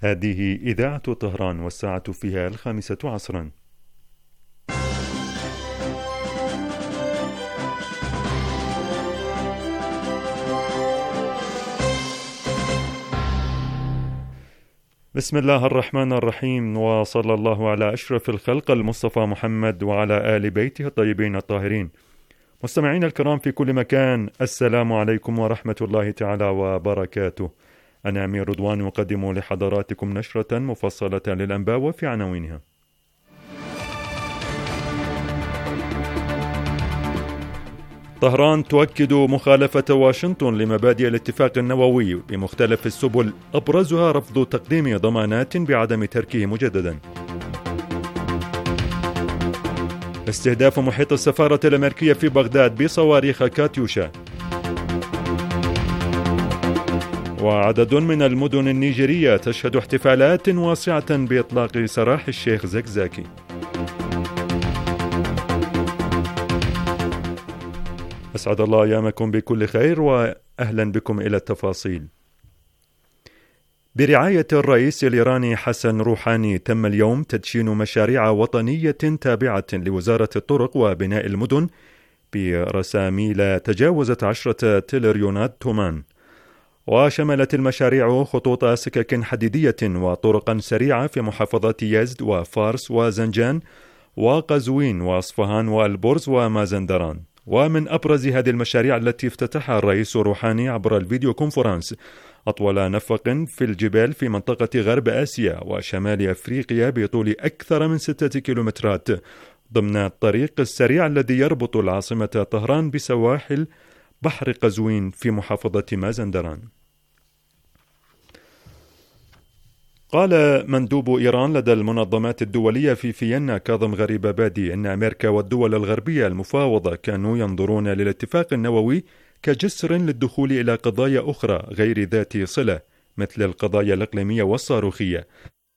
هذه إذاعة طهران والساعة فيها 5 عصرا. بسم الله الرحمن الرحيم، وصلى الله على أشرف الخلق المصطفى محمد وعلى آل بيته الطيبين الطاهرين. مستمعين الكرام في كل مكان، السلام عليكم ورحمة الله تعالى وبركاته. أنا أمير رضوان أقدم لحضراتكم نشرة مفصلة للأنباء وفي عناوينها: طهران تؤكد مخالفة واشنطن لمبادئ الاتفاق النووي بمختلف السبل، أبرزها رفض تقديم ضمانات بعدم تركه مجددا. استهداف محيط السفارة الأمريكية في بغداد بصواريخ كاتيوشا. وعدد من المدن النيجيرية تشهد احتفالات واسعة بإطلاق سراح الشيخ زكزاكي. أسعد الله أيامكم بكل خير، وأهلا بكم إلى التفاصيل. برعاية الرئيس الإيراني حسن روحاني تم اليوم تدشين مشاريع وطنية تابعة لوزارة الطرق وبناء المدن برساميل تجاوزت 10 تريليونات تومان، وشملت المشاريع خطوط سكك حديدية وطرقا سريعة في محافظات يزد وفارس وزنجان وقزوين وأصفهان والبرز ومازندران. ومن أبرز هذه المشاريع التي افتتحها الرئيس روحاني عبر الفيديو كونفرنس أطول نفق في الجبال في منطقة غرب آسيا وشمال أفريقيا بطول أكثر من 6 كيلومترات ضمن الطريق السريع الذي يربط العاصمة طهران بسواحل بحر قزوين في محافظة مازندران. قال مندوب إيران لدى المنظمات الدولية في فيينا كاظم غريبابادي إن أمريكا والدول الغربية المفاوضة كانوا ينظرون للاتفاق النووي كجسر للدخول إلى قضايا أخرى غير ذات صلة مثل القضايا الإقليمية والصاروخية.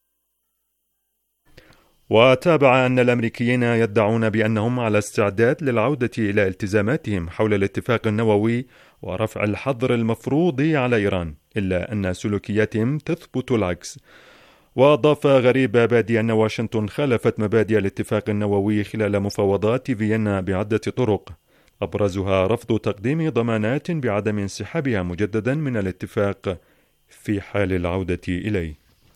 وتابع أن الأمريكيين يدعون بأنهم على استعداد للعودة إلى التزاماتهم حول الاتفاق النووي ورفع الحظر المفروض على إيران، إلا أن سلوكياتهم تثبت العكس. وأضاف غريبابادي أن واشنطن خالفت مبادئ الاتفاق النووي خلال مفاوضات فيينا بعدة طرق، أبرزها رفض تقديم ضمانات بعدم انسحابها مجددا من الاتفاق في حال العودة إليه.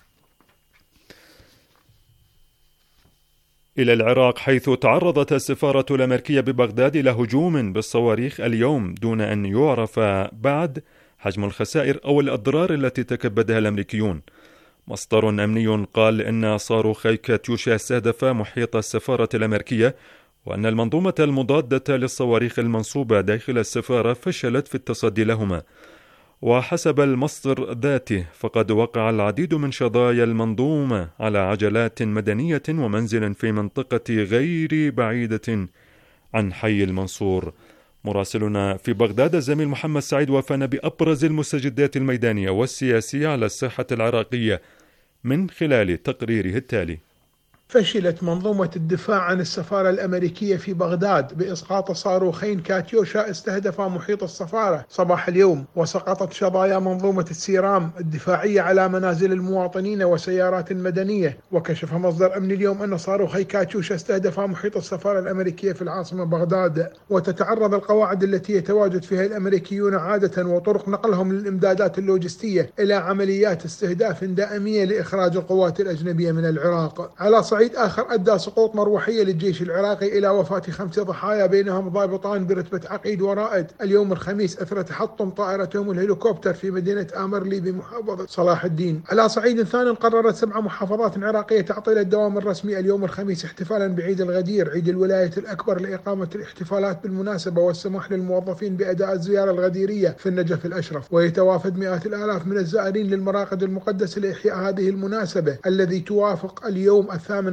إلى العراق، حيث تعرضت السفارة الأمريكية ببغداد إلى هجوم بالصواريخ اليوم دون أن يعرف بعد حجم الخسائر أو الأضرار التي تكبدها الأمريكيون. مصدر أمني قال إن صاروخي كاتيوشا استهدف محيط السفارة الأمريكية، وأن المنظومة المضادة للصواريخ المنصوبة داخل السفارة فشلت في التصدي لهما. وحسب المصدر ذاته فقد وقع العديد من شظايا المنظومة على عجلات مدنية ومنزل في منطقة غير بعيدة عن حي المنصور. مراسلنا في بغداد الزميل محمد سعيد وافانا بأبرز المستجدات الميدانية والسياسية على الساحة العراقية من خلال تقريره التالي. فشلت منظومة الدفاع عن السفارة الأمريكية في بغداد بإسقاط صاروخين كاتيوشا استهدفا محيط السفارة صباح اليوم، وسقطت شظايا منظومة السيرام الدفاعية على منازل المواطنين وسيارات مدنية. وكشف مصدر أمني اليوم أن صاروخي كاتيوشا استهدفا محيط السفارة الأمريكية في العاصمة بغداد. وتتعرض القواعد التي يتواجد فيها الأمريكيون عادة وطرق نقلهم للإمدادات اللوجستية إلى عمليات استهداف دائمية لإخراج القوات الأجنبية من العراق. على صعيد آخر، أدى سقوط مروحية للجيش العراقي إلى وفاة 5 ضحايا بينهم ضابطان برتبة عقيد ورائد اليوم الخميس أثر تحطم طائرتهم الهليكوبتر في مدينة آمرلي بمحافظة صلاح الدين. على صعيد ثاني، قررت 7 محافظات عراقية تعطيل الدوام الرسمي اليوم الخميس احتفالا بعيد الغدير عيد الولاية الأكبر لإقامة الاحتفالات بالمناسبة والسماح للموظفين بأداء الزيارة الغديرية في النجف الأشرف. ويتوافد مئات الآلاف من الزائرين للمراقد المقدسة لإحياء هذه المناسبة الذي توافق اليوم 8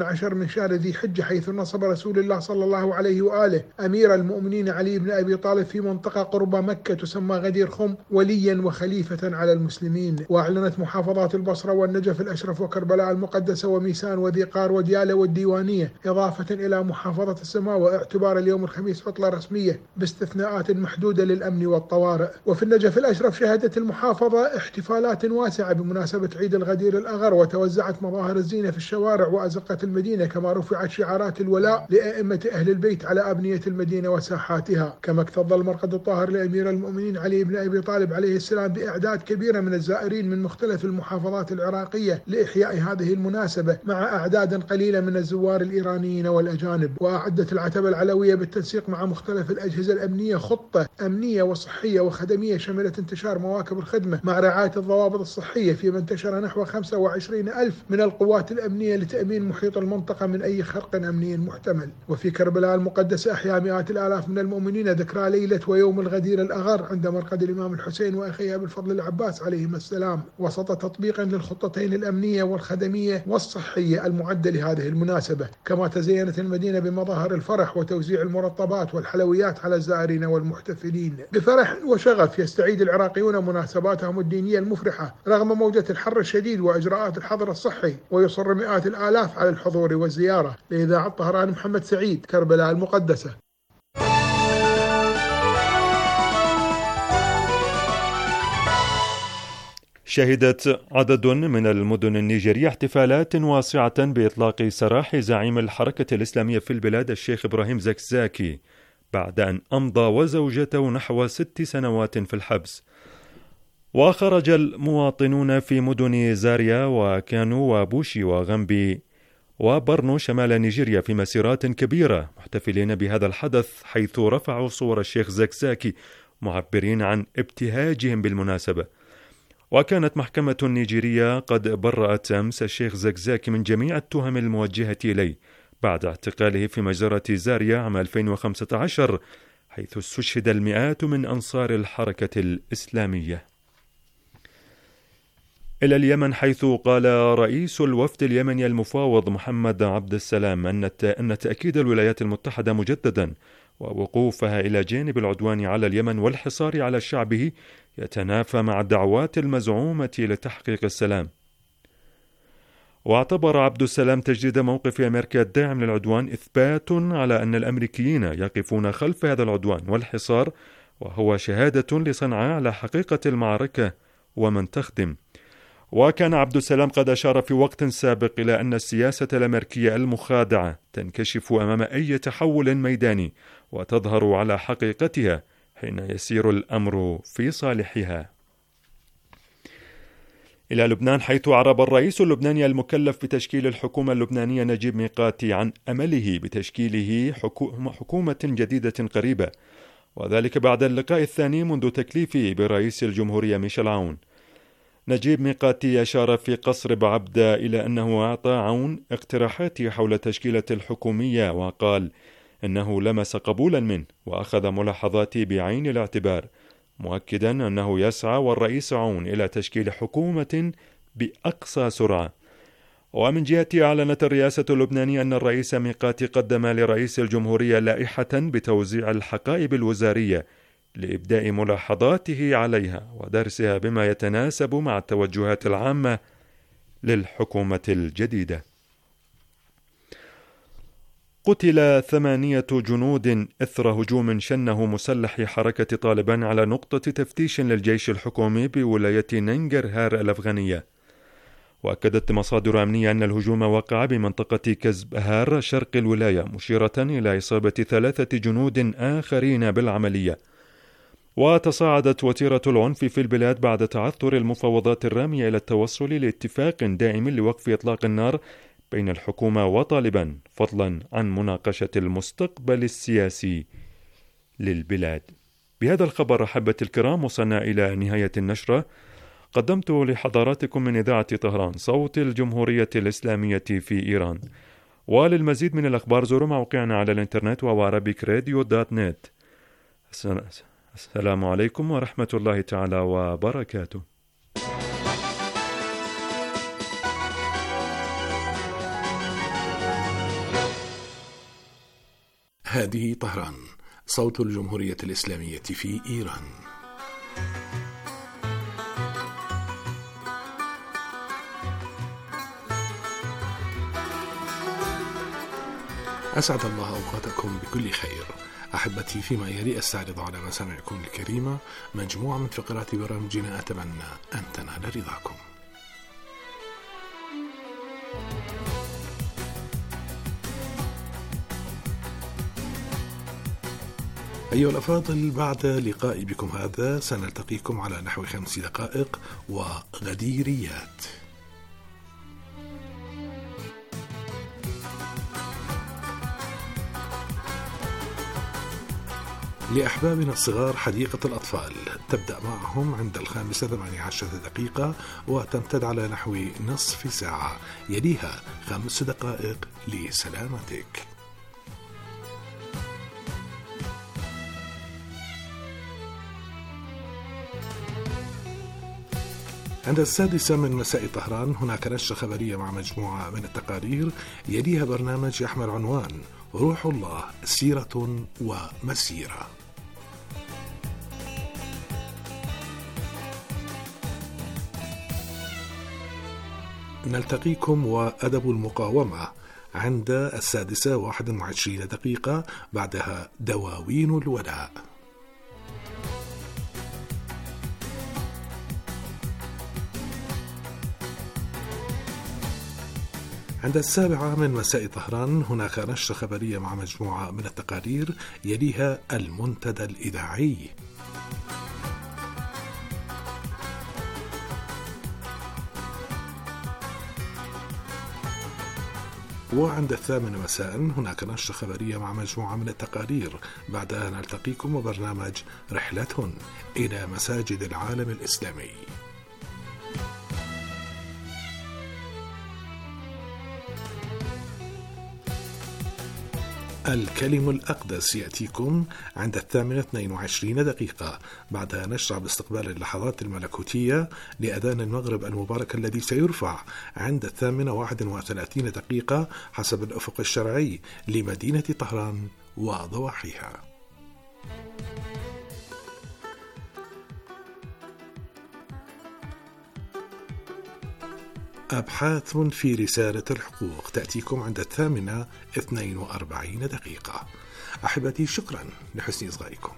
18 من شهر ذي حجة، حيث نصب رسول الله صلى الله عليه وآله أمير المؤمنين علي بن أبي طالب في منطقة قرب مكة تسمى غدير خم وليا وخليفة على المسلمين. وأعلنت محافظات البصرة والنجف الأشرف وكربلاء المقدسة وميسان وذي قار وديالى والديوانية إضافة إلى محافظة السماوة اعتبار اليوم الخميس عطلة رسمية باستثناءات محدودة للأمن والطوارئ. وفي النجف الأشرف شهدت المحافظة احتفالات واسعة بمناسبة عيد الغدير الأغر، وتوزعت مظاهر الزينة في الشوارع وأزقة المدينة، كما رفعت شعارات الولاء لأئمة أهل البيت على أبنية المدينة وساحاتها. كما اكتظ المرقد الطاهر لأمير المؤمنين علي بن أبي طالب عليه السلام بإعداد كبيرة من الزائرين من مختلف المحافظات العراقية لإحياء هذه المناسبة، مع أعداد قليلة من الزوار الإيرانيين والأجانب. وأعدت العتبة العلوية بالتنسيق مع مختلف الأجهزة الأمنية خطة أمنية وصحية وخدمية شملت انتشار مواكب الخدمة مع رعاية الضوابط الصحية، فيما انتشر نحو 25,000 من القوات الأمنية لتأمين محيط المنطقة من أي خرق أمني محتمل. وفي كربلاء المقدسة أحيا مئات الآلاف من المؤمنين ذكرى ليلة ويوم الغدير الأغر عند مرقد الإمام الحسين وأخيه أبي الفضل العباس عليهما السلام، وسط تطبيقا للخطتين الأمنية والخدمية والصحية المعدة لهذه المناسبة. كما تزينت المدينة بمظاهر الفرح وتوزيع المرطبات والحلويات على الزائرين والمحتفلين. بفرح وشغف يستعيد العراقيون مناسباتهم الدينية المفرحة رغم موجة الحر الشديد وإجراءات الحظر الصحي، ويصر مئات الآلاف على الحضور والزيارة. لإذاعة طهران محمد سعيد، كربلاء المقدسة. شهدت عدد من المدن النيجيرية احتفالات واسعة بإطلاق سراح زعيم الحركة الإسلامية في البلاد الشيخ إبراهيم زكزاكي بعد أن أمضى وزوجته نحو 6 سنوات في الحبس. وخرج المواطنون في مدن زاريا وكانو وبوشي وغامبي وبرنو شمال نيجيريا في مسيرات كبيرة محتفلين بهذا الحدث، حيث رفعوا صور الشيخ زكزاكي معبرين عن ابتهاجهم بالمناسبة. وكانت محكمة نيجيرية قد برأت أمس الشيخ زكزاكي من جميع التهم الموجهة إليه بعد اعتقاله في مجزرة زاريا عام 2015، حيث استشهد المئات من أنصار الحركة الإسلامية. إلى اليمن، حيث قال رئيس الوفد اليمني المفاوض محمد عبد السلام أن تأكيد الولايات المتحدة مجددا ووقوفها إلى جانب العدوان على اليمن والحصار على شعبه يتنافى مع الدعوات المزعومة لتحقيق السلام. واعتبر عبد السلام تجديد موقف أمريكا الداعم للعدوان إثبات على أن الأمريكيين يقفون خلف هذا العدوان والحصار، وهو شهادة لصنعاء على حقيقة المعركة ومن تخدم. وكان عبد السلام قد أشار في وقت سابق إلى أن السياسة الأمريكية المخادعة تنكشف أمام أي تحول ميداني وتظهر على حقيقتها حين يسير الأمر في صالحها. إلى لبنان، حيث أعرب الرئيس اللبناني المكلف بتشكيل الحكومة اللبنانية نجيب ميقاتي عن أمله بتشكيله حكومة جديدة قريبة، وذلك بعد اللقاء الثاني منذ تكليفه برئيس الجمهورية ميشيل عون. نجيب ميقاتي أشار في قصر بعبدة إلى أنه أعطى عون اقتراحاته حول تشكيلة الحكومية، وقال إنه لمس قبولا منه وأخذ ملاحظاتي بعين الاعتبار، مؤكدا أنه يسعى والرئيس عون إلى تشكيل حكومة بأقصى سرعة. ومن جهته أعلنت الرئاسة اللبنانية أن الرئيس ميقاتي قدم لرئيس الجمهورية لائحة بتوزيع الحقائب الوزارية لإبداء ملاحظاته عليها ودرسها بما يتناسب مع التوجهات العامة للحكومة الجديدة. قتل 8 جنود إثر هجوم شنه مسلح حركة طالبان على نقطة تفتيش للجيش الحكومي بولاية ننجرهار الأفغانية. وأكدت مصادر أمنية أن الهجوم وقع بمنطقة كزبهار شرق الولاية، مشيرة إلى إصابة 3 جنود آخرين بالعملية. وتصاعدت وتيرة العنف في البلاد بعد تعثر المفاوضات الرامية إلى التوصل لاتفاق دائم لوقف إطلاق النار بين الحكومة وطالبان، فضلا عن مناقشة المستقبل السياسي للبلاد. بهذا الخبر أحبة الكرام وصلنا إلى نهاية النشرة. قدمت لحضراتكم من إذاعة طهران صوت الجمهورية الإسلامية في إيران. وللمزيد من الأخبار زوروا موقعنا على الإنترنت وarabikradio.net. السلام عليكم ورحمة الله تعالى وبركاته. هذه طهران، صوت الجمهورية الإسلامية في إيران. أسعد الله أوقاتكم بكل خير. أحبتي، فيما يلي أستعرض على مسامعكم الكريمة مجموعة من فقرات برامجنا أتمنى أن تنال رضاكم. أيها الأفاضل، بعد لقائي بكم هذا سنلتقيكم على نحو 5 دقائق وغديريات. لأحبابنا الصغار حديقة الأطفال تبدأ معهم عند 5:18 دقيقة وتمتد على نحو نصف ساعة، يليها 5 دقائق لسلامتك. عند 6 من مساء طهران هناك نشرة خبرية مع مجموعة من التقارير، يليها برنامج يحمل عنوان روح الله سيرة ومسيرة. نلتقيكم وأدب المقاومة عند 6:21 دقيقة، بعدها دواوين الولاء. عند 7 من مساء طهران هناك نشرة خبرية مع مجموعة من التقارير، يليها المنتدى الإذاعي. وعند 8 مساء هناك نشرة خبرية مع مجموعة من التقارير، بعدها نلتقيكم وبرنامج رحلة إلى مساجد العالم الإسلامي. الكلم الأقدس يأتيكم عند 8:22 دقيقة، بعدها نشرع باستقبال اللحظات الملكوتية لأذان المغرب المبارك الذي سيرفع عند 8:31 دقيقة حسب الأفق الشرعي لمدينة طهران وضواحيها. أبحاث في رسالة الحقوق تأتيكم عند 8:42 دقيقة. أحبتي، شكرا لحسن إصغائكم.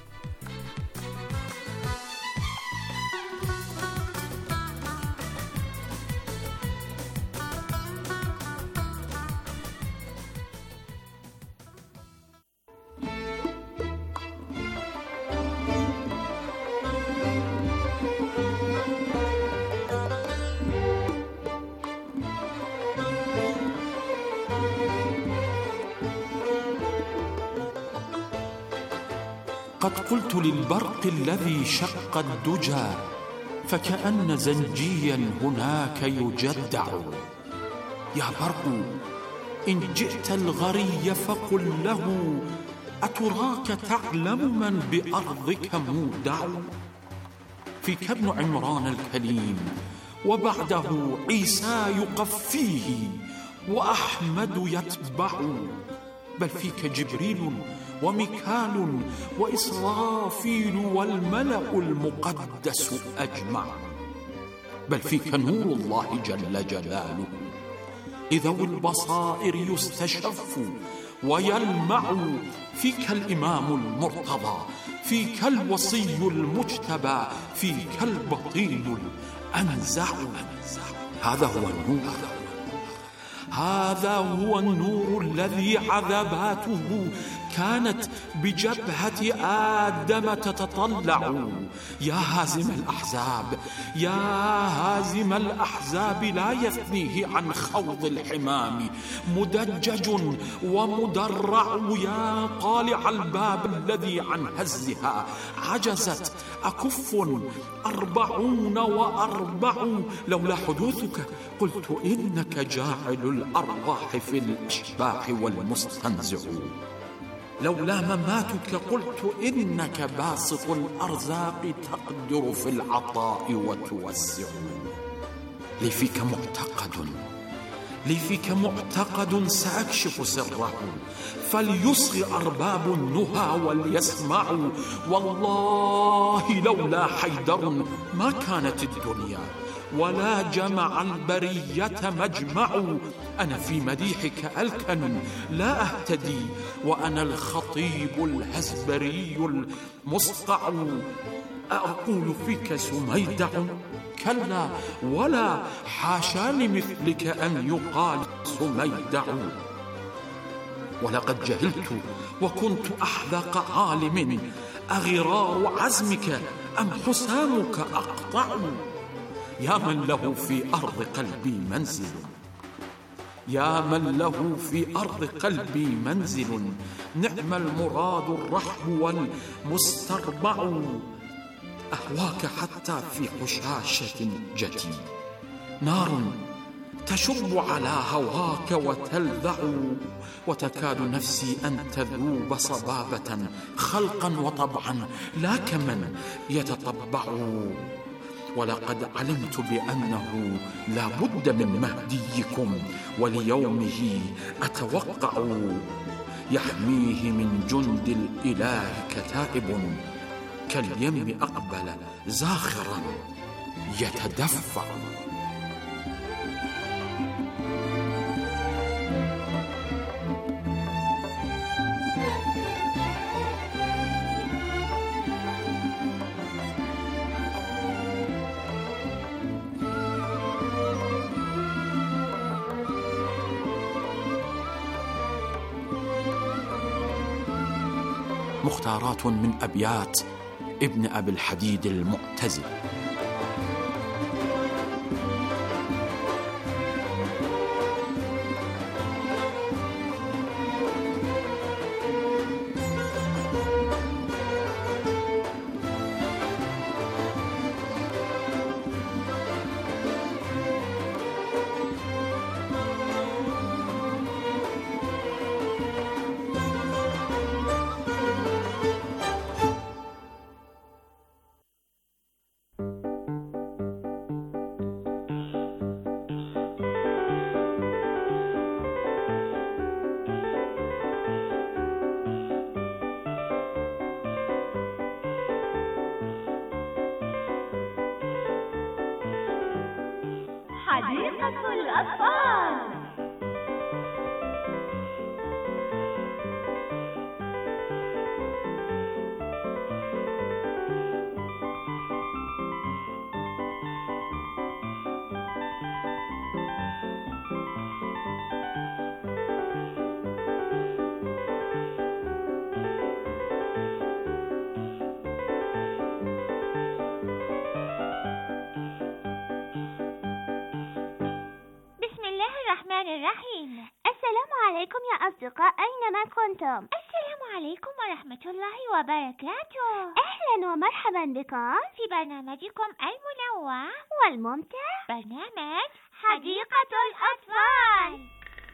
قد قلت للبرق الذي شق الدجى فكأن زنجيا هناك يجدع، يا برق إن جئت الغري فقل له أتراك تعلم من بأرضك مودع. فيك ابن عمران الكليم وبعده عيسى يقفيه وأحمد يتبع، بل فيك جبريل وميكال وإسرافيل والملأ المقدس أجمع، بل فيك نور الله جل جلاله، إذا البصائر يستشف ويلمع، فيك الإمام المرتضى، فيك الوصي المجتبى، فيك البطيل الأنزع. هذا هو النور، هذا هو النور الذي عذباته كانت بجبهة آدم تتطلع. يا هازم الأحزاب، يا هازم الأحزاب، لا يثنيه عن خوض الحمام مدجج ومدرع. يا قالع الباب الذي عن هزها عجزت أكف 44، لولا حدوثك قلت إنك جاعل الأرواح في الأشباح والمستنزع، لولا مماتك قلت إنك باسط الأرزاق تقدر في العطاء وتوسع. لي فيك معتقد لي فيك معتقد سأكشف سره، فليصغ أرباب النهى وليسمعوا. والله لولا حيدر ما كانت الدنيا، ولا جمع البرية مجمع. أنا في مديحك ألكن لا أهتدي، وأنا الخطيب الهزبري المصقع. أقول فيك سميدع؟ كلا ولا، حاشا لمثلك أن يقال سميدع. ولقد جهلت وكنت أحذق عالم، أغرار عزمك أم حسامك أقطع؟ يا من له في أرض قلبي منزل، يا من له في أرض قلبي منزل، نعم المراد الرحب والمستربع. أهواك حتى في حشاشة جتي، نار تشب على هواك وتلذع، وتكاد نفسي أن تذوب صبابة خلقا وطبعا لا كمن يتطبع. ولقد علمت بأنه لا بد من مهديكم، وليومه أتوقع. يحميه من جند الإله كتائب، كاليم أقبل زاخرا يتدفع. مختارات من أبيات ابن أبي الحديد المعتزل. حديقة الأطفال. الرحيم. السلام عليكم يا أصدقاء أينما كنتم. السلام عليكم ورحمة الله وبركاته. أهلا ومرحبا بكم في برنامجكم المنوع والممتع، برنامج حديقة الأطفال.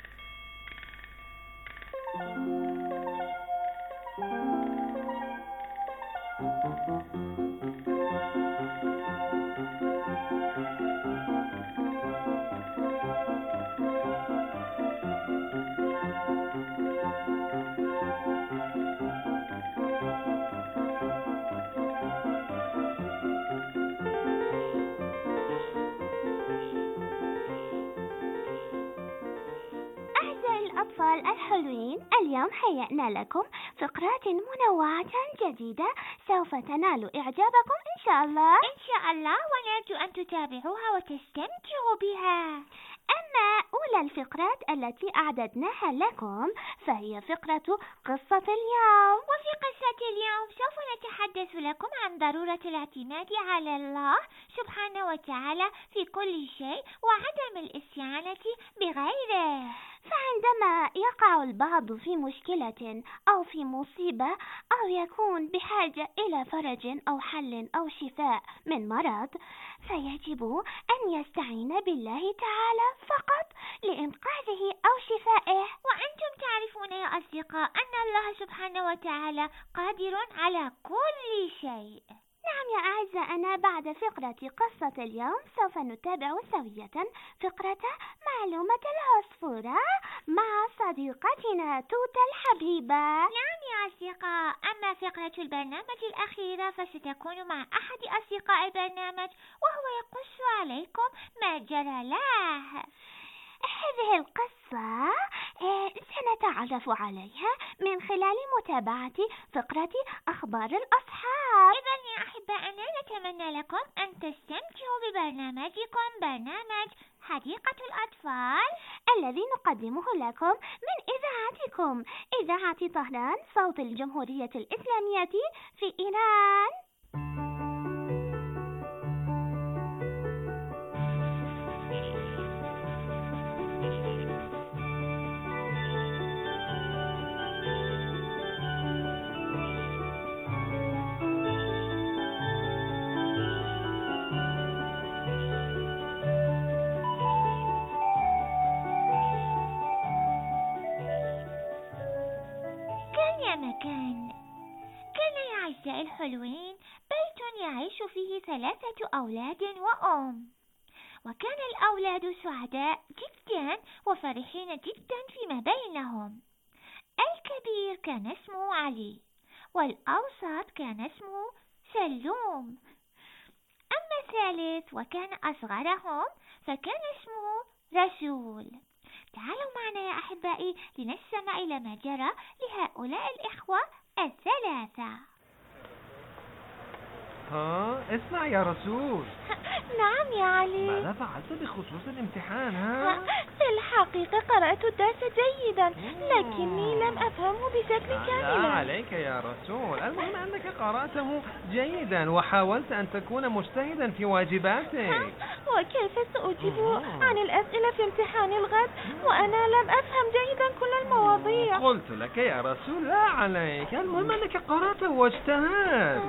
الأطفال الحلوين، اليوم هيئنا لكم فقرات منوعة جديدة سوف تنال إعجابكم إن شاء الله. إن شاء الله، ونرجو أن تتابعوها وتستمتعوا بها. أما أولى الفقرات التي أعددناها لكم فهي فقرة قصة اليوم. وفي قصة اليوم سوف نتحدث لكم عن ضرورة الاعتماد على الله سبحانه وتعالى في كل شيء، وعدم الاستعانة بغيره. فعندما يقع البعض في مشكلة أو في مصيبة أو يكون بحاجة إلى فرج أو حل أو شفاء من مرض، فيجب أن يستعين بالله تعالى فقط لإنقاذه أو شفائه. وأنتم تعرفون يا أصدقاء أن الله سبحانه وتعالى قادر على كل شيء. نعم يا أعزائنا، بعد فقرة قصة اليوم سوف نتابع سوية فقرة معلومة العصفورة مع صديقتنا توتة الحبيبة. نعم يا أصدقاء، أما فقرة البرنامج الأخيرة فستكون مع أحد أصدقاء البرنامج وهو يقص عليكم ما جرى له. هذه القصة سنتعرف عليها من خلال متابعة فقرة أخبار الأصحاب. إذن يا أحبائنا، نتمنى لكم أن تستمتعوا ببرنامجكم، برنامج حديقة الأطفال، الذي نقدمه لكم من إذاعتكم، إذاعة طهران، صوت الجمهورية الإسلامية في إيران. كان يا أعزائي الحلوين بيت يعيش فيه 3 أولاد وأم، وكان الأولاد سعداء جدا وفرحين جدا فيما بينهم. الكبير كان اسمه علي، والأوسط كان اسمه سلوم، أما الثالث وكان أصغرهم فكان اسمه رسول. تعالوا معنا يا أحبائي لنستمع إلى ما جرى لهؤلاء الإخوة الثلاثة. اسمع يا رسول. نعم يا علي. ماذا فعلت بخصوص الامتحان؟ في الحقيقة قرأت الدرس جيدا، لكني لم أفهمه بشكل كامل. لا عليك يا رسول، المهم أنك قرأته جيدا وحاولت أن تكون مجتهدا في واجباتك. وكيف سأجيب عن الأسئلة في امتحان الغد وأنا لم أفهم جيدا كل المواضيع؟ قلت لك يا رسول لا عليك، المهم أنك قرأته واجتهدت.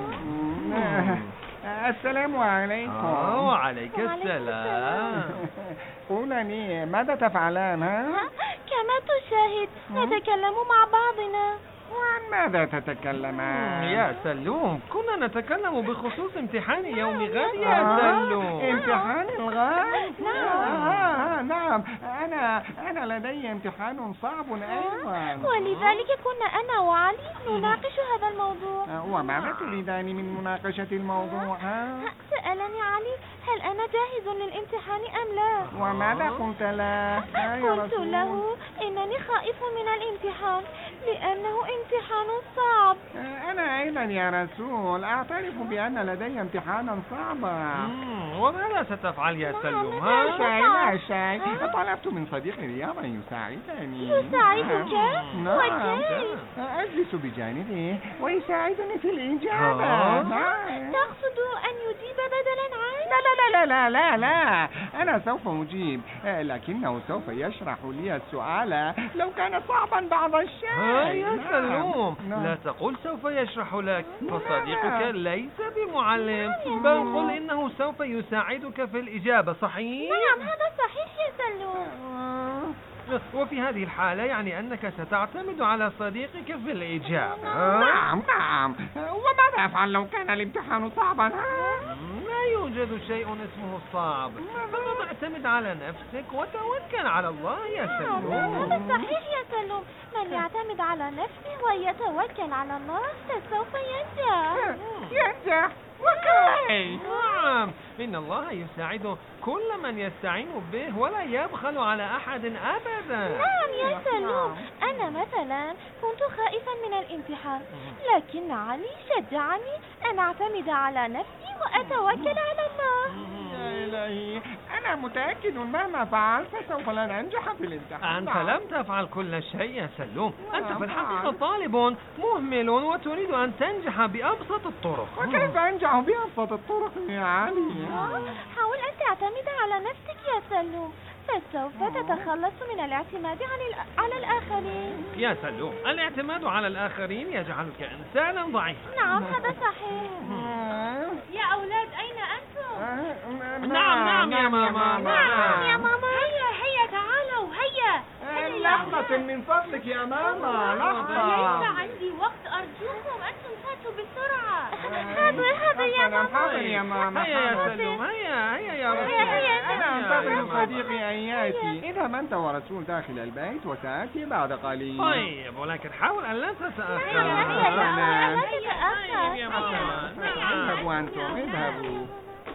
السلام عليكم. وعليك السلام. قولني ماذا تفعلان؟ كما تشاهد نتكلم مع بعضنا. وعن ماذا تتكلمان؟ يا سلوم، كنا نتكلم بخصوص امتحان يوم غد يا سلوم. امتحان الغد؟ نعم. نعم، أنا لدي امتحان صعب أيضا، ولذلك كنا أنا وعلي نناقش هذا الموضوع. وماذا تريدان من مناقشة الموضوع؟ سألني علي هل أنا جاهز للامتحان أم لا. وماذا قلت له؟ قلت له إنني خائف من الامتحان لأنه امتحان صعب. أنا أيضا يا رسول أعترف بأن لدي امتحانا صعبا. وماذا ستفعل يا سلوم؟ لا شيء، طلبت من صديقي رياض أن يساعدني. يساعدك؟ نعم، أجلس بجانبه ويساعدني في الإجابة. تقصد أن يجيب بدلا عنك؟ لا، أنا سوف أجيب، لكنه سوف يشرح لي السؤال لو كان صعبا بعض الشيء. يا سلوم، لا تقل سوف يشرح لك، فصديقك ليس بمعلم، بل قل إنه سوف يساعدك في الإجابة. صحيح؟ نعم هذا صحيح يا سلوم. وفي هذه الحالة يعني أنك ستعتمد على صديقك في الإجابة. نعم. وماذا أفعل لو كان الامتحان صعبا؟ لا يوجد شيء اسمه صعب، فقد اعتمد على نفسك وتوكل على الله يا سلوم. هذا صحيح يا سلوم، من يعتمد على نفسه ويتوكل على الله فسوف ينجح. وكيف؟ نعم، إن الله يساعد كل من يستعين به ولا يبخل على أحد أبدا. نعم يا سلوم، أنا مثلا كنت خائفا من الامتحان، لكن علي شجعني أن أعتمد على نفسي وأتوكل على الله. يا إلهي، أنا متأكد مهما فعلت سوف لن أنجح في الامتحان. أنت لم تفعل كل شيء يا سلوم، أنت في الحقيقة طالب مهمل وتريد أن تنجح بأبسط الطرق. وكيف أنجح بأبسط الطرق يا علي؟ حاول أن تعتمد على نفسك يا سلوم، فسوف تتخلص من الاعتماد على الآخرين. يا سلوم، الاعتماد على الآخرين يجعلك إنسانا ضعيفا. نعم هذا صحيح. يا أولاد أين أنتم؟ نعم يا ماما. نعم يا ماما. هيا تعالوا هيا. لحظة من فضلك يا ماما، لحظة. ليس عندي وقت، أرجوكم أنتم فاتوا بسرعة. هذا يا حسنا حاضر يا ماما. هيا يا سلوم، هيا يا رسول. أنا أنتظر صديقي أن يأتي. اذهب أنت ورسول داخل البيت وسآتي بعد قليل. طيب، ولكن حاول أن لا تتأخر. اذهبوا أنتم، اذهبوا.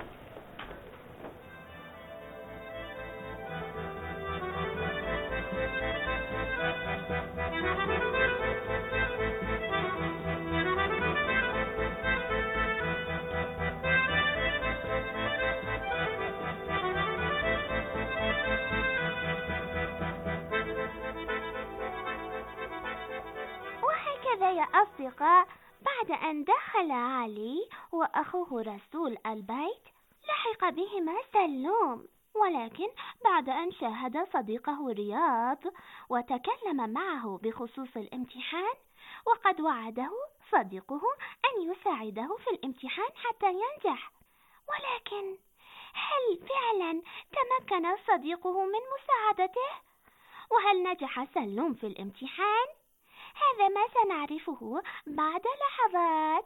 وهكذا يا أصدقاء، بعد أن دخل علي وأخوه رسول البيت، لحق بهما سلوم، ولكن بعد أن شاهد صديقه رياض وتكلم معه بخصوص الامتحان، وقد وعده صديقه أن يساعده في الامتحان حتى ينجح. ولكن هل فعلا تمكن صديقه من مساعدته؟ وهل نجح سلوم في الامتحان؟ هذا ما سنعرفه بعد لحظات.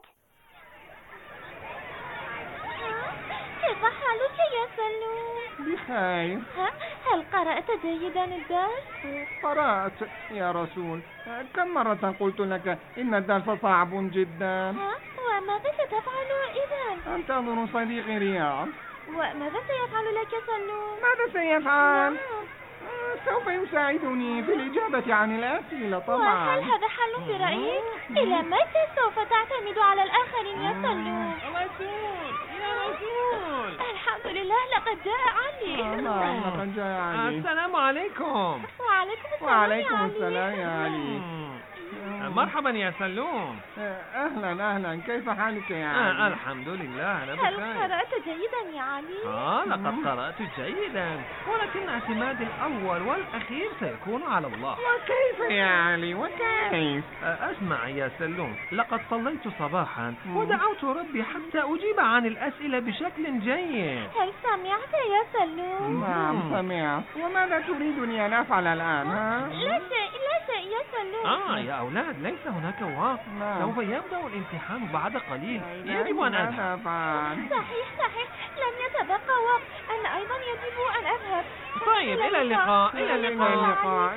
كيف حالك يا سلوم؟ بخير. هل قرأت جيدا الدرس؟ قرأت يا رسول. كم مرة قلت لك إن الدرس صعب جدا؟ وماذا ستفعل إذن؟ أنتظر صديقي رياض. وماذا سيفعل لك سلوم؟ ماذا سيفعل؟ سوف يساعدني في الإجابة عن الأسئلة طبعا. وهل هذا حل في رأيك؟ إلى متى سوف تعتمد على الآخرين يا سلوم؟ يا رسول. الحمد لله، لقد جاء علي. لقد جاء علي. السلام عليكم. وعليكم السلام يا علي. مرحبا يا سلوم. أهلا، كيف حالك يا علي؟ الحمد لله، أنا هل بخير. قرأت جيدا يا علي؟ لقد قرأت جيدا، ولكن اعتمادي الأول والأخير سيكون على الله. وكيف يا علي، وكيف؟ اسمع يا سلوم، لقد صليت صباحا ودعوت ربي حتى أجيب عن الأسئلة بشكل جيد. هل سمعت يا سلوم؟ نعم سمعت. وماذا تريدني أن أفعل الآن؟ لا شيء يا سلوم. يا أولاد، ليس هناك وقت. سوف يبدأ الامتحان بعد قليل. يجب أن أذهب. صحيح، لم يتبقى وقت. أنا أيضا يجب أن أذهب. طيب، إلى اللقاء. إلى اللقاء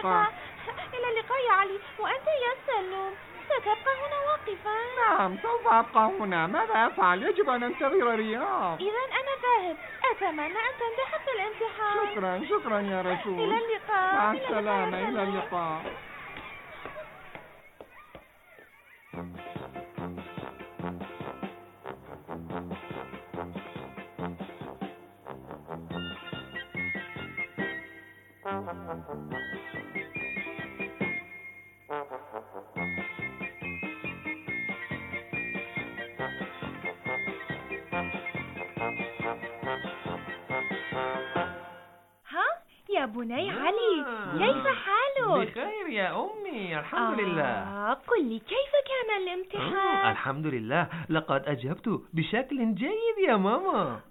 يا علي. وأنت يا سلوم ستبقى هنا واقفا؟ نعم، سوف أبقى هنا. ماذا أفعل؟ يجب أن أنتظر رياض. إذا أنا ذاهب. أتمنى أن تنجح في الامتحان. شكرا يا رسول. إلى اللقاء. مع السلامة. إلى اللقاء. يا بني علي، كيف حالك؟ بخير يا أمي، الحمد لله. قل لي، كيف كان الامتحان؟ الحمد لله، لقد أجبت بشكل جيد يا ماما.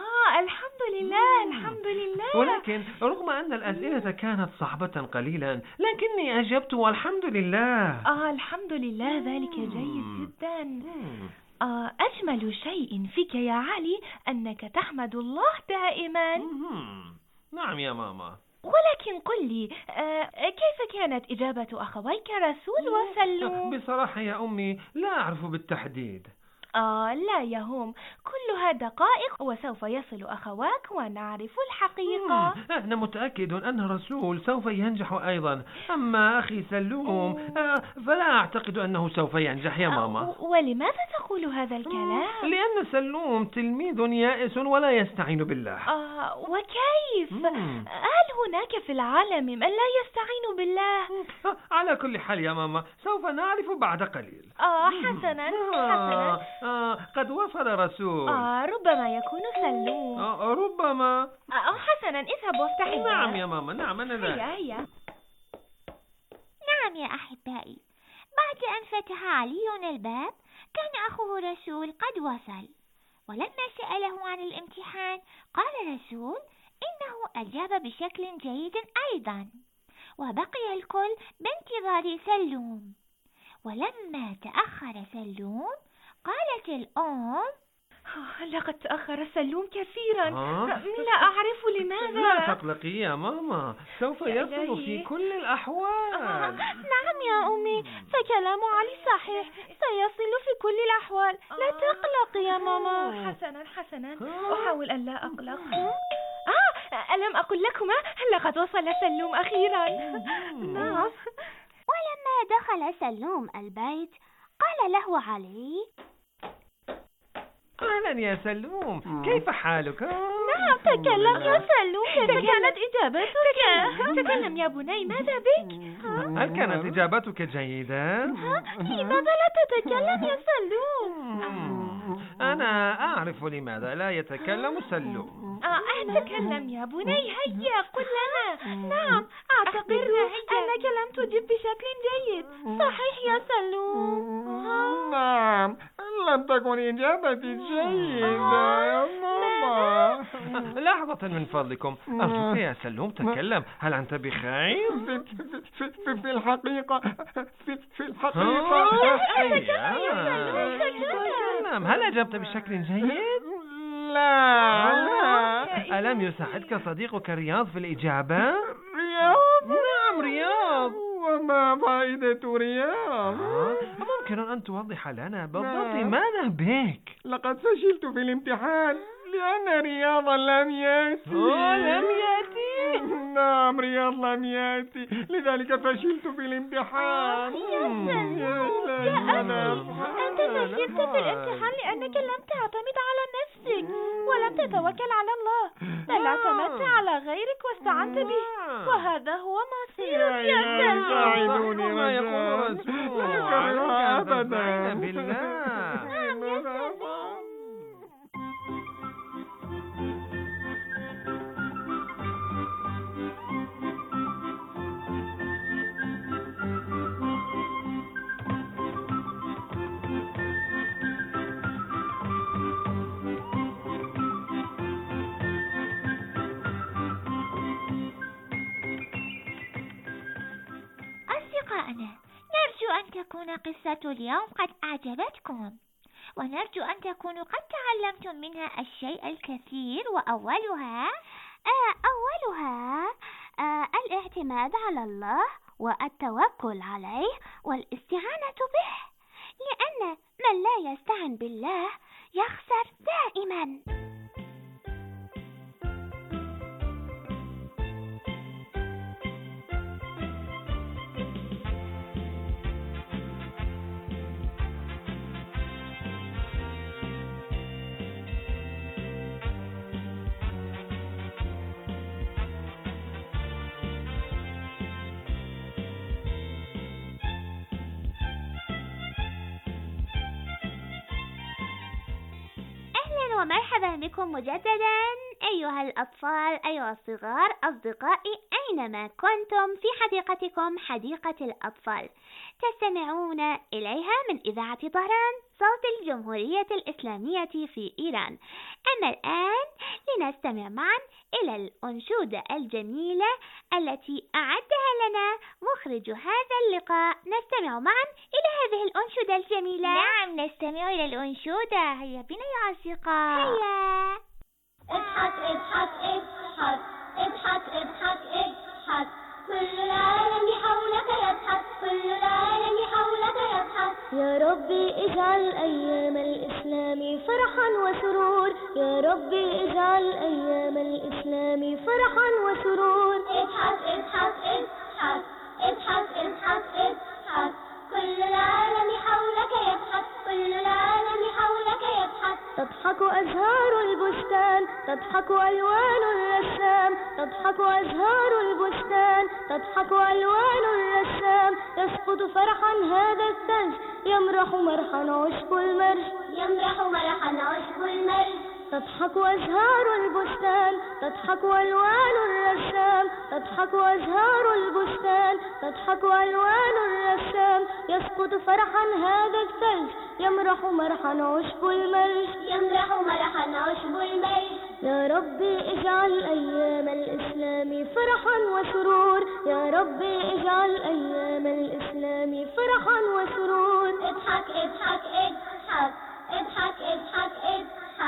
الحمد لله. ولكن رغم أن الأسئلة كانت صعبة قليلا، لكني أجبت والحمد لله. الحمد لله، ذلك جيد جدا. أجمل شيء فيك يا علي أنك تحمد الله دائما. نعم يا ماما. ولكن قل لي، كيف كانت إجابة أخويك رسول وسلوم؟ بصراحة يا أمي لا أعرف بالتحديد. لا يهم، كلها دقائق وسوف يصل أخواك ونعرف الحقيقة. أنا متأكد أن رسول سوف ينجح أيضا، أما أخي سلوم فلا أعتقد أنه سوف ينجح يا ماما. ولماذا تقول هذا الكلام؟ لأن سلوم تلميذ يائس ولا يستعين بالله. وكيف؟ هل هناك في العالم من لا يستعين بالله؟ على كل حال يا ماما، سوف نعرف بعد قليل. حسنا. قد وصل رسول. ربما يكون سلوم. ربما. حسنا، اذهب وافتح الباب. نعم يا ماما، نعم أنا ذا. هيا. نعم يا أحبائي، بعد أن فتح علي الباب كان أخوه رسول قد وصل، ولما سأله عن الامتحان قال رسول إنه أجاب بشكل جيد أيضا، وبقي الكل بانتظار سلوم. ولما تأخر سلوم قالت الأم: لقد تأخر سلوم كثيرا. لا أعرف لماذا. لا تقلقي يا ماما، سوف يصل في كل الأحوال. نعم يا أمي، فكلام علي صحيح، سيصل في كل الأحوال. لا تقلقي يا ماما. حسنا، أحاول أن لا أقلق. ألم أقل لكما لقد وصل سلوم أخيرا؟ نعم. ولما دخل سلوم البيت قال له علي: أهلا يا سلوم، كيف حالك؟ نعم، تكلم يا سلوم، كيف كانت إجابتك؟ تكلم يا بني، ماذا بك؟ هل كانت إجابتك جيدة؟ لماذا لا تتكلم يا سلوم؟ أنا أعرف لماذا لا يتكلم سلوم. أتكلم يا بني، هيا قل لنا. نعم، أعتقد أنك لم تجب بشكل جيد، صحيح يا سلوم؟ نعم، لم تكن إجابتي جيدة يا ماما. لحظة من فضلكم، أرجوك يا سلوم تكلم، هل أنت بخير؟ في الحقيقة تكلم، هل أجبت بشكل جيد؟ لا. ألم يساعدك صديقك رياض في الإجابة؟ رياض؟ نعم رياض. وما فائدة رياض؟ ممكن أن توضح لنا بالضبط ماذا بك؟ لقد فشلت في الامتحان لأن رياض لم يأتي. لم يأتي؟ نعم، رياض لم يأتي، لذلك فشلت في الامتحان. أنت فشلت في الامتحان لأنك لم تعتمد على نفسك ولم تتوكل على الله، بل اعتمدت على غيرك واستعنت به، وهذا هو مصيرك يا سلوم. ساعدوني ما يقول رسول الله أبدا بالله. أصدقائنا، نرجو أن تكون قصة اليوم قد أعجبتكم، ونرجو أن تكونوا قد تعلمتم منها الشيء الكثير، وأولها الاعتماد على الله والتوكل عليه والاستعانة به، لأن من لا يستعن بالله يخسر دائما. ومرحبا بكم مجددا أيها الأطفال، أيها الصغار، أصدقائي أينما كنتم في حديقتكم، حديقة الأطفال تستمعون إليها من إذاعة طهران صوت الجمهورية الإسلامية في إيران. أما الآن لنستمع معا إلى الأنشودة الجميلة التي أعدها لنا مخرج هذا اللقاء. نستمع معا إلى هذه الأنشودة الجميلة. نعم، نستمع إلى الأنشودة. هيا بنا يا أصدقاء. هيا. اضحك اضحك اضحك اضحك اضحك اضحك، كل العالم حولك يضحك، كل العالم حولك يضحك. يا ربي اجعل أيام الإسلام فرحا وسرور، يا ربي اجعل أيام الإسلام فرحا وسرور. اضحك اضحك اضحك اضحك اضحك اضحك، كل العالم حولك يضحك، كل العالم حولك يضحك. تضحك أزهار البستان، تضحك ألوان الرسام، تضحك أزهار البستان، تضحك ألوان الرسام. يسقط فرحا هذا الثلج، يمرح مرحا عشب المرج، يمرح مرحا عشب المرج. تضحك أزهار البستان، تضحك ألوان الرسام، تضحك أزهار البستان، تضحك ألوان الرسام. يسقط فرحا هذا الثلج، يمرح مرحا عشب المرج، يمرح مرحا عشب المرج. يا ربي اجعل أيام الإسلام فرحا وسرور، يا ربي اجعل أيام الإسلام فرحا وسرور. اضحك اضحك اضحك اضحك اضحك اضحك،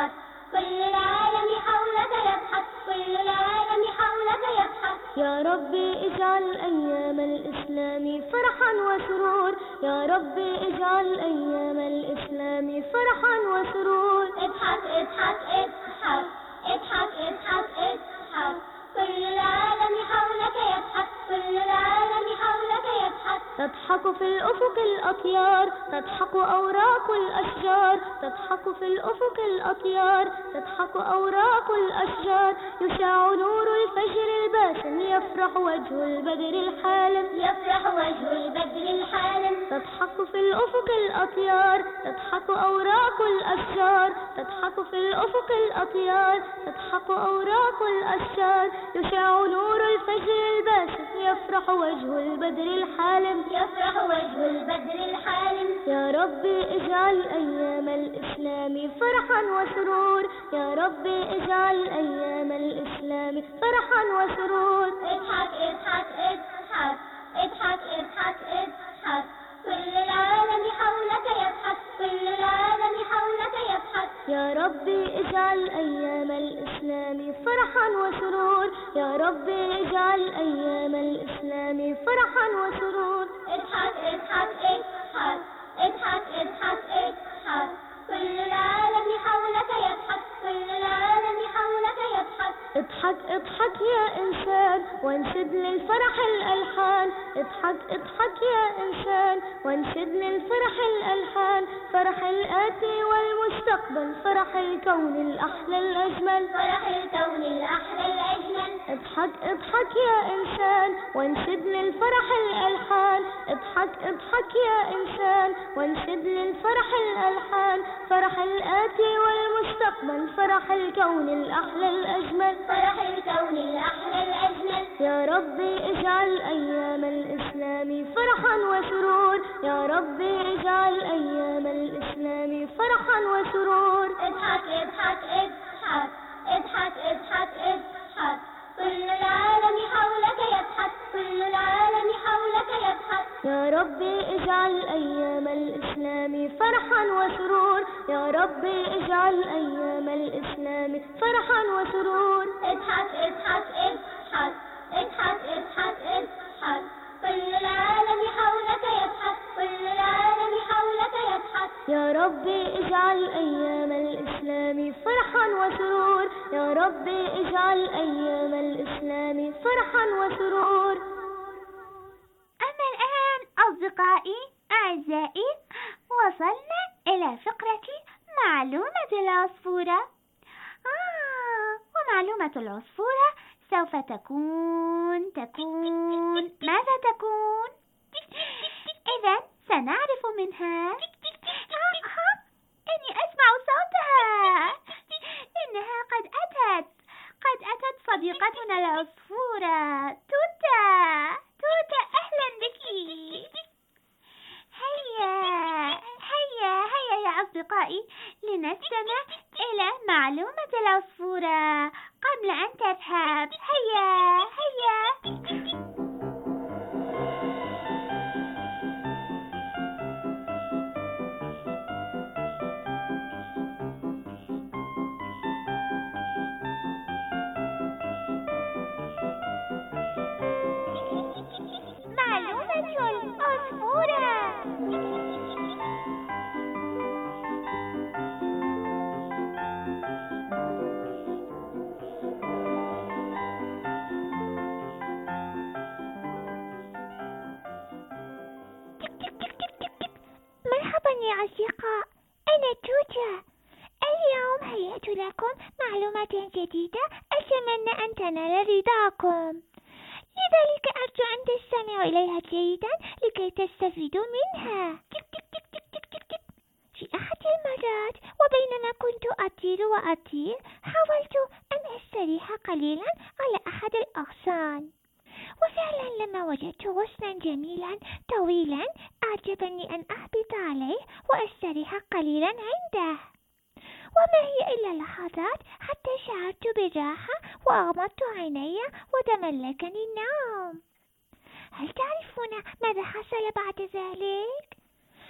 ربي اجعل أيام الإسلام فرحا وسرور. اضحك اضحك اضحك اضحك اضحك اضحك كل العالم حولك يضحك كل العالم حولك يضحك. تضحك في الأفق الأطيار تضحك أوراق الأشجار تضحك في الأفق الأطيار تضحك أوراق الأشجار يشع نور الفجر الباسم يفرح وجه البدر الحالم يفرح وجه البدر الحالم. تضحك في الأفق الأطيار تضحك أوراق الأشجار تضحك في الأفق الأطيار تضحك أوراق الأشجار يشع نور الفجر الباسم يفرح وجه البدر الحالم يفرح وجه البدر الحالم. يا ربي اجعل أيام الإسلام فرحا وسرور. يا ربي اجعل أيام الإسلام فرحا وسرور. اضحك اضحك اضحك اضحك اضحك اضحك كل العالم حولك يضحك كل العالم حولك يضحك. يا ربي اجعل أيام الإسلام فرحا وسرور. يا ربي اجعل أيام الإسلام فرحا وسرور. اضحك اضحك اضحك اضحك اضحك اضحك كل العالم حولك يضحك كل العالم حولك يضحك. اضحك اضحك يا إنسان وانشد للفرح الألحان. اضحك اضحك يا إنسان وانشد للفرح الألحان. فرح الآتي والمستقبل فرح الكون الأحلى الأجمل فرح الكون الأحلى الأجمل. اضحك اضحك يا إنسان وانشد للفرح الألحان. اضحك اضحك يا إنسان وانشد للفرح الألحان. فرح الآتي والمستقبل فرح الكون الأحلى الأجمل فرح الكون الأحلى الأجمل. يا ربي اجعل أيام الإسلام فرحا وسرور. يا ربي اجعل أيام الإسلام فرحا وسرور. اضحك اضحك اضحك اضحك اضحك اضحك كل العالم حولك يضحك كل العالم حولك يضحك. يا ربي اجعل أيام الإسلام فرحا وسرور. يا ربي اجعل أيام الإسلام فرحا وسرور. اضحك اضحك اضحك اضحك اضحك اضحك كل العالم حولك يضحك كل العالم حولك يضحك. يا ربي اجعل أيام الإسلام فرحا وسرور. يا ربي اجعل أيام الإسلام فرحا وسرور. أما الآن أصدقائي أعزائي وصلنا إلى فقرة معلومة العصفورة. ومعلومة العصفورة سوف تكون ماذا تكون؟ إذن سنعرف منها. إني أسمع صوتها. إنها قد أتت صديقتنا العصفورة توتا. أهلا بك. هيا يا أصدقائي لنستمع إلى معلومة العصفورة قبل أن تذهب. هيا معلومة العصفورة. مرحبا يا أصدقاء، أنا توتا. اليوم هيأت لكم معلومات جديدة أتمنى أن تنال رضاكم، لذلك أرجو أن تستمعوا إليها جيدا لكي تستفيدوا منها. في أحد المرات وبينما كنت أطير حاولت أن أستريح قليلا على أحد الأغصان، وفعلا لما وجدت غصنا جميلا طويلا أعجبني أن أهبط عليه وأستريح قليلا عنده. وما هي إلا لحظات حتى شعرت براحة وأغمضت عيني وتملكني النوم. هل تعرفون ماذا حصل بعد ذلك؟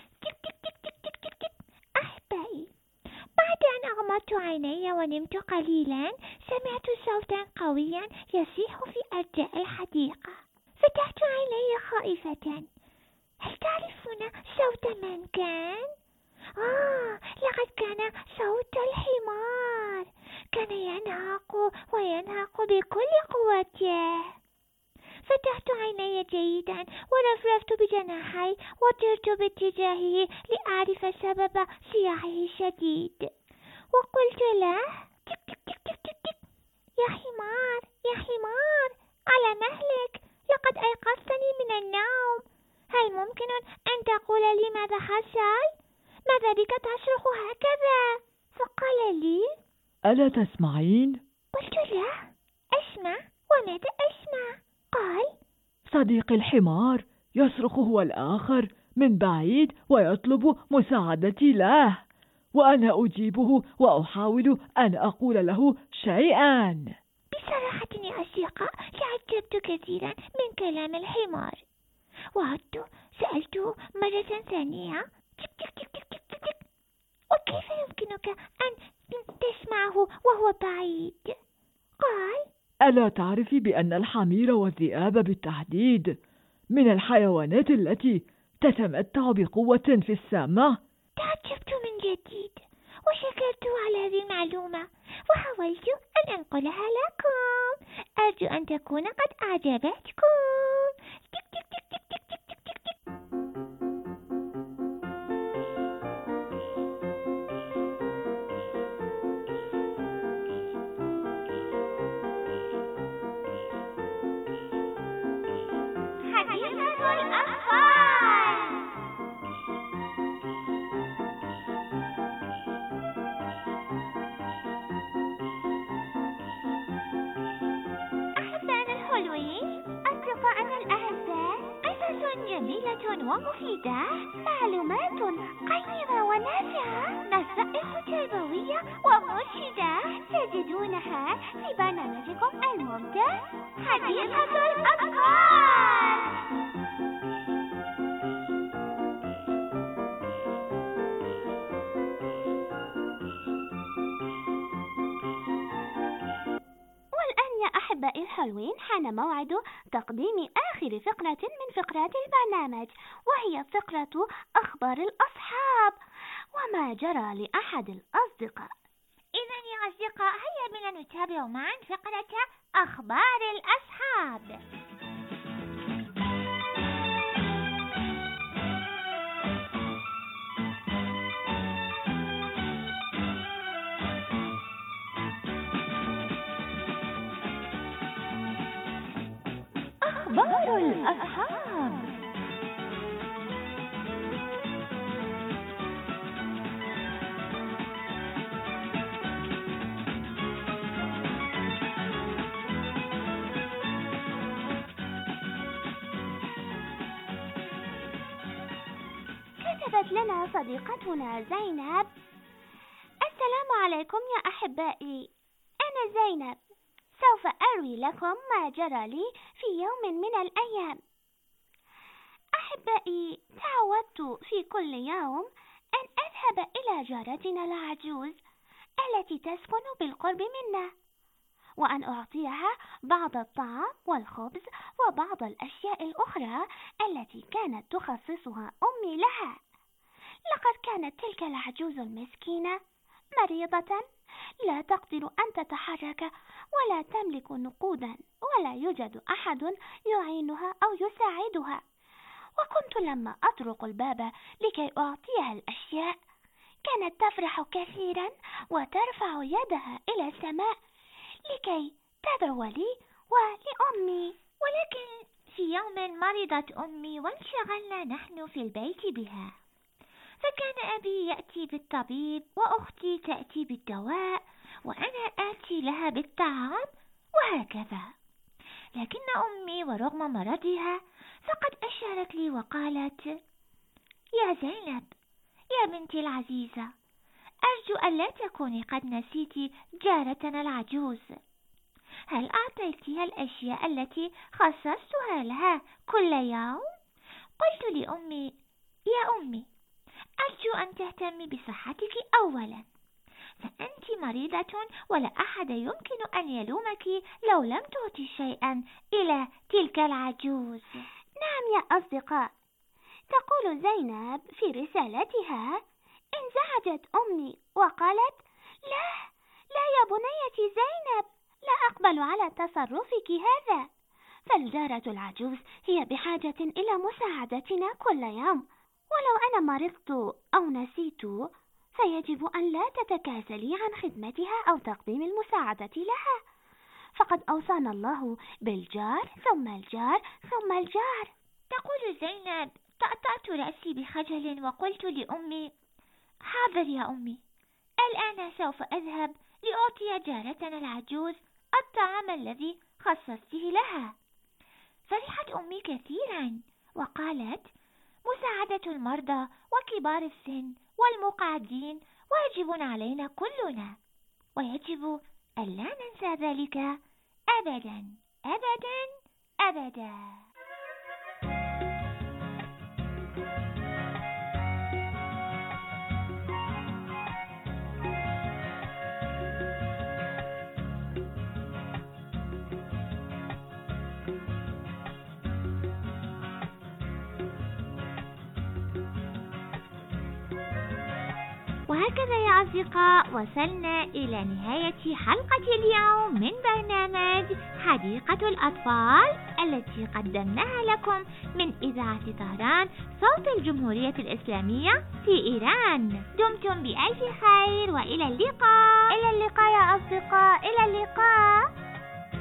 أحبائي، بعد أن أغمضت عيني ونمت قليلا سمعت صوتا قويا يصيح في أرجاء الحديقة. فتحت عيني خائفة، هل تعرفون صوت من كان؟ لقد كان صوت الحمار، كان ينهق وينهق بكل قوته. فتحت عيني جيدا ورفرفت بجناحي وطرت باتجاهه لأعرف سبب صياحه الشديد، وقلت له: تك تك تك تك تك تك. يا حمار يا حمار، على مهلك، لقد أيقظتني من النوم. هل ممكن أن تقول لي ماذا حصل؟ ماذا بك تصرخ هكذا؟ فقال لي: ألا تسمعين؟ قلت له: أسمع. وماذا أسمع؟ قال: صديقي الحمار يصرخ هو الآخر من بعيد ويطلب مساعدتي له، وأنا أجيبه وأحاول أن أقول له شيئا. بصراحة يا أصدقاء، تعجبت كثيرا من كلام الحمار، وعدت سألته مرة ثانية: تك تك تك تك تك تك تك. وكيف يمكنك أن تسمعه وهو بعيد؟ قال: ألا تعرفي بأن الحمير والذئاب بالتحديد من الحيوانات التي تتمتع بقوة في السمع؟ تعجبت من جديد وشكرت على هذه المعلومة، وحاولت أن أنقلها لكم. أرجو أن تكون قد أعجبتكم. تك تك تك تك تك تك تك تك تك. حديقة الأطفال. أحبائنا الحلوين، أصدقائنا الأعزاء، قصص جميلة ومفيدة، معلومات قيمة ونافعة، نصائح تربوية ومرشدة تجدونها في برنامجكم الممتع حديقة الأطفال. أحبائي الحلوين، حان موعد تقديم آخر فقرة من فقرات البرنامج، وهي فقرة أخبار الأصحاب وما جرى لأحد الأصدقاء. إذن يا أصدقاء، هيا بنا نتابع معا فقرة أخبار الأصحاب. أخبار الأصحاب. كتبت لنا صديقتنا زينب: السلام عليكم يا أحبائي، أنا زينب، سوف أروي لكم ما جرى لي في يوم من الأيام. أحبائي، تعودت في كل يوم أن أذهب إلى جارتنا العجوز التي تسكن بالقرب منا، وأن أعطيها بعض الطعام والخبز وبعض الأشياء الأخرى التي كانت تخصصها أمي لها. لقد كانت تلك العجوز المسكينة مريضة، لا تقدر أن تتحرك ولا تملك نقودا، ولا يوجد أحد يعينها أو يساعدها. وكنت لما أطرق الباب لكي أعطيها الأشياء كانت تفرح كثيرا وترفع يدها إلى السماء لكي تدعو لي ولأمي. ولكن في يوم مرضت أمي وانشغلنا نحن في البيت بها، فكان أبي يأتي بالطبيب وأختي تأتي بالدواء وأنا آتي لها بالطعام وهكذا. لكن أمي ورغم مرضها فقد أشارت لي وقالت: يا زينب يا بنتي العزيزة، أرجو ألا تكوني قد نسيتي جارتنا العجوز. هل أعطيتها الأشياء التي خصصتها لها كل يوم؟ قلت لأمي: يا أمي، أرجو أن تهتمي بصحتك أولا، فأنت مريضة ولا أحد يمكن أن يلومك لو لم تعطي شيئا إلى تلك العجوز. نعم يا أصدقاء، تقول زينب في رسالتها: انزعجت أمي وقالت: لا يا بنيتي زينب، لا أقبل على تصرفك هذا، فالجارة العجوز هي بحاجة إلى مساعدتنا كل يوم، ولو أنا مرضت أو نسيت فيجب أن لا تتكاسلي عن خدمتها أو تقديم المساعدة لها، فقد أوصانا الله بالجار ثم الجار ثم الجار. تقول زينب: طأطأت رأسي بخجل وقلت لأمي: حاضر يا أمي، الآن سوف أذهب لأعطي جارتنا العجوز الطعام الذي خصصته لها. فرحت أمي كثيرا وقالت: مساعدة المرضى وكبار السن والمقعدين واجب علينا كلنا، ويجب ألا ننسى ذلك أبدا أبدا أبدا. وهكذا يا أصدقاء وصلنا إلى نهاية حلقة اليوم من برنامج حديقة الأطفال التي قدمناها لكم من إذاعة طهران صوت الجمهورية الإسلامية في إيران. دمتم بألف خير وإلى اللقاء. إلى اللقاء يا أصدقاء، إلى اللقاء.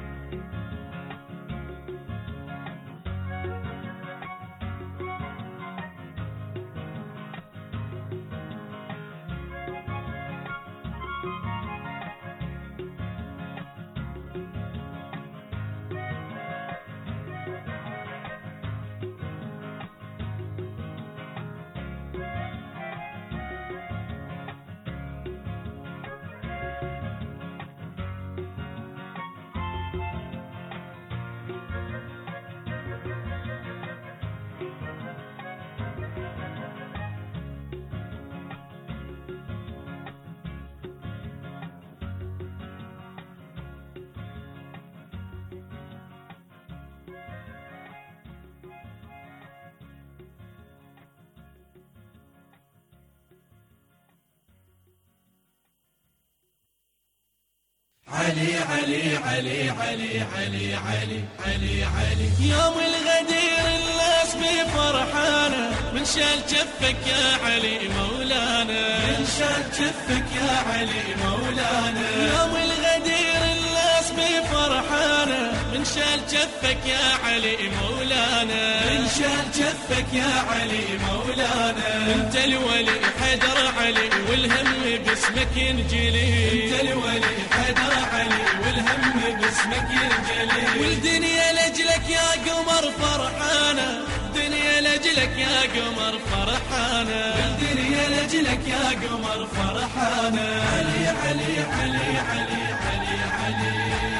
علي علي علي علي علي علي علي علي يوم الغدير الناس بفرحانة، من شال جفك يا علي مولانا، من شال جفك يا علي مولانا. يوم الغدير الناس بفرحانة، من شال جفك يا علي مولانا، من شال جفك يا علي مولانا. انت الولي حيدر علي والهم باسمك ينجلي، انت الولي حيدر علي والهم باسمك ينجلي. والدنيا لجلك يا قمر فرحانة، الدنيا لجلك يا قمر فرحانة، الدنيا لجلك يا قمر فرحانة. علي علي علي علي علي علي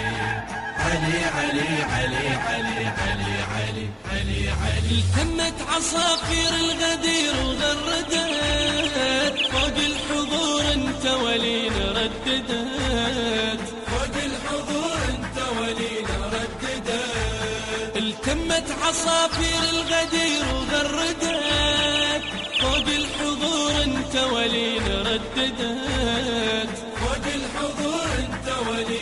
علي علي علي علي علي علي علي علي. التمت عصافير الغدير وغردت، فوق الحضور انت ولي رددت، فوق الحضور انت ولي رددت. التمت عصافير الغدير وغردت، فوق الحضور انت ولي رددت، فوق الحضور انت ولي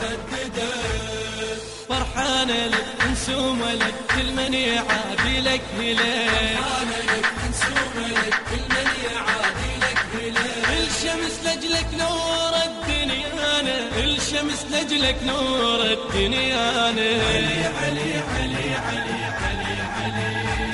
رددت. فرحانة لك انسومة لك كل من يعادي لك هلال، فرحانة لك انسومة لك كل من يعادي لك هلال. الشمس لجلك نور الدنيانا، الشمس لجلك نور الدنيانا. علي علي علي علي علي علي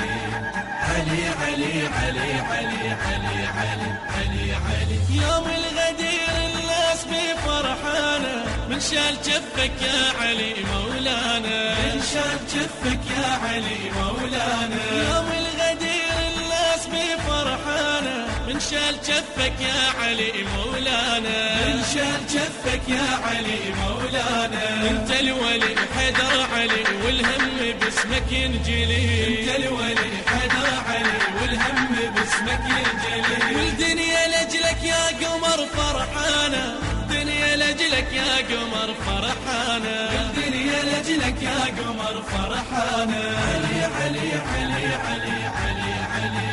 علي علي علي علي علي علي علي علي. يوم الغدير الناس بفرحانة، من شال جفك يا علي مولانا، من شال جفك يا علي مولانا. يوم الغدير الناس بفرحانة، من شال جفك يا علي مولانا، من شال جفك يا علي مولانا. انت الولي حيدر علي والهم باسمك ينجلي، انت الولي حيدر علي والهم باسمك ينجلي. والدنيا لجلك يا قمر فرحانة، الدنيا لجلك يا قمر فرحانة، الدنيا لجلك يا قمر فرحانة. علي علي علي علي علي علي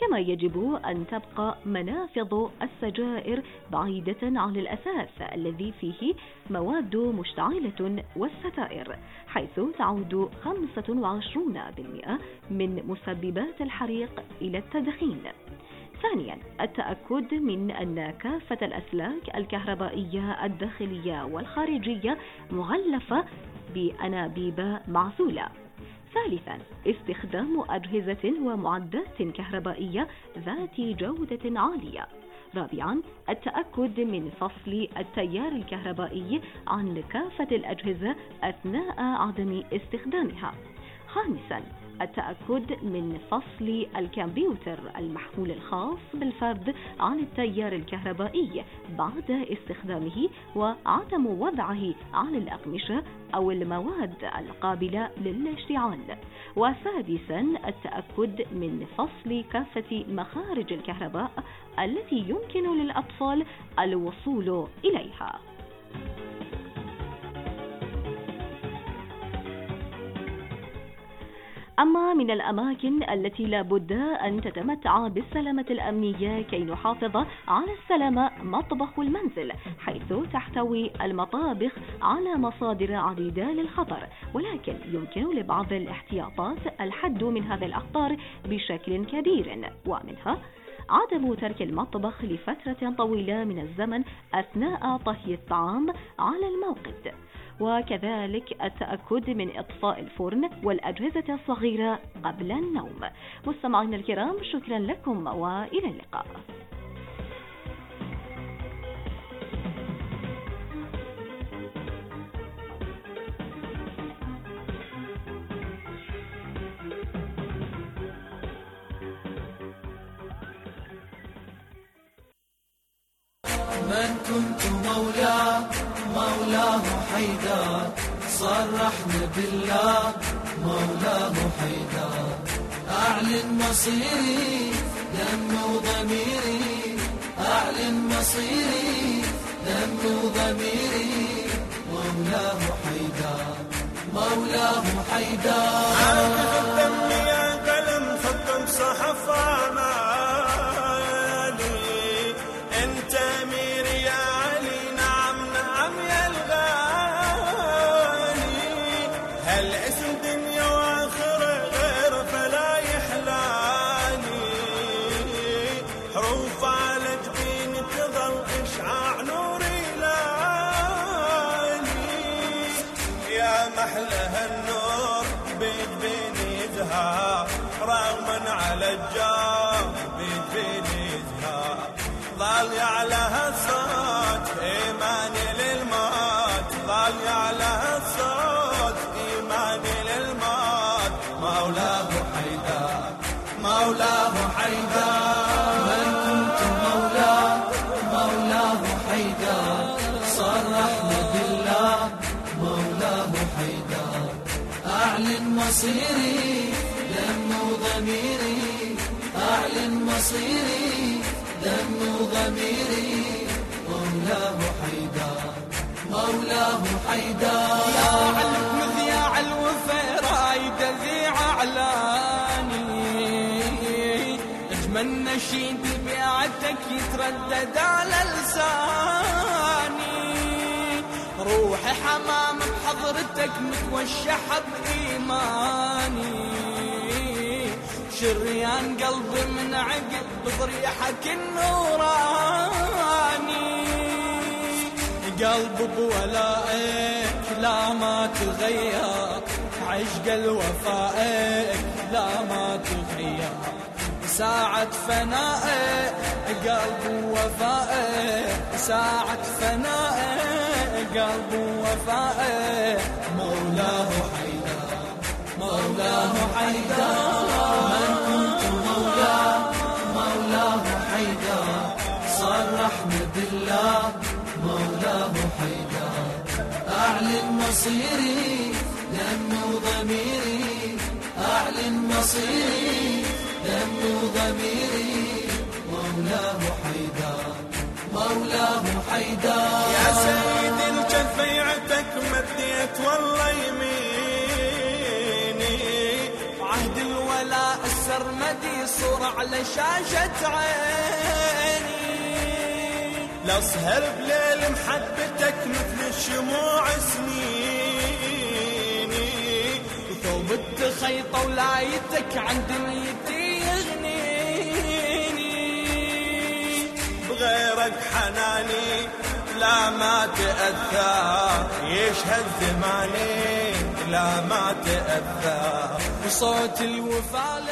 كما يجب أن تبقى منافذ السجائر بعيدة عن الأثاث الذي فيه مواد مشتعلة والستائر، حيث تعود 25% من مسببات الحريق إلى التدخين. ثانيا، التأكد من أن كافة الأسلاك الكهربائية الداخلية والخارجية مغلفة بأنابيب معزولة. ثالثا، استخدام أجهزة ومعدات كهربائية ذات جودة عالية. رابعا، التأكد من فصل التيار الكهربائي عن كافة الأجهزة أثناء عدم استخدامها. خامسا، التأكد من فصل الكمبيوتر المحمول الخاص بالفرد عن التيار الكهربائي بعد استخدامه وعدم وضعه على الأقمشة أو المواد القابلة للاشتعال. وسادسا، التأكد من فصل كافة مخارج الكهرباء التي يمكن للأطفال الوصول إليها. أما من الأماكن التي لا بد أن تتمتع بالسلامة الأمنية كي نحافظ على السلامة مطبخ المنزل، حيث تحتوي المطابخ على مصادر عديدة للخطر، ولكن يمكن لبعض الاحتياطات الحد من هذه الأخطار بشكل كبير، ومنها عدم ترك المطبخ لفترة طويلة من الزمن أثناء طهي الطعام على الموقد، وكذلك التأكد من إطفاء الفرن والأجهزة الصغيرة قبل النوم. مستمعينا الكرام، شكرا لكم وإلى اللقاء. من كنت مولاه حيدر، صرحنا بالله مولاه حيدر، أعلن مصيري دم وضميري، أعلن مصيري دم وضميري، مولاه حيدر مولاه حيدر. عاكف الدم يا قلم خدم صحف رغما على الجار بيدفيني زهار، ظل يعلى الصوت إيماني للموت، ظل يعلى الصوت إيماني للموت، مولاه حيدر مولاه حيدر. من كنت مولاه حيدر، صرحنا بالله مولاه حيدر، أعلن مصيري دم وضميري، أعلن مصيري دم وضميري، مولاه حيدر مولاه حيدر. يا علم مذياع الوفا رايد ذيع اعلاني، اجمل نشيد بيعتك يتردد على لساني، روحي حمام بحضرتك متوشح بإيماني، شريان قلبي من عقل بضريحك النوراني، قلب بولائك لا ما تغير، عشق الوفائك لا ما تغير، ساعة فنائك قلب وفائك، ساعة فنائك قلب وفائك، مولاه حيدر مولاه حيدر. من كنت مولاه حيدر، صرحنا بالله مولاه حيدر، أعلن مصيري دم وضميري، أعلن مصيري دم وضميري، مولاه حيدر مولاه حيدر. يا سيدي الجفيعتك مديت والله يميني، عهد الولاء السرمد ميلادي صورة على شاشة عيني. لأسهر بليل محبتك مثل الشموع سنيني، وثوب التخيط ولايتك عن دنيتي يغنيني. بغيرك حناني لا ما تأثر، يشهد زماني لا ما تأثر، وصوت الوفا